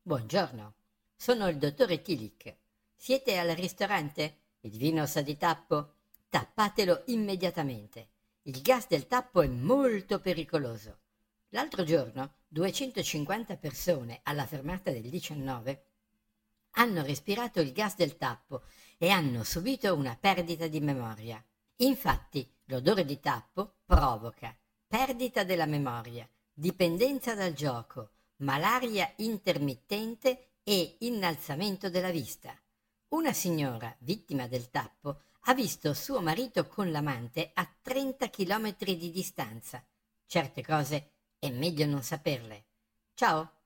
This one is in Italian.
Buongiorno, sono il dottore Tillich. Siete al ristorante? Il vino sa di tappo? Tappatelo immediatamente. Il gas del tappo è molto pericoloso. L'altro giorno 250 persone alla fermata del 19 hanno respirato il gas del tappo e hanno subito una perdita di memoria. Infatti, l'odore di tappo provoca perdita della memoria, dipendenza dal gioco, malaria intermittente e innalzamento della vista. Una signora, vittima del tappo, ha visto suo marito con l'amante a 30 chilometri di distanza. Certe cose è meglio non saperle. Ciao!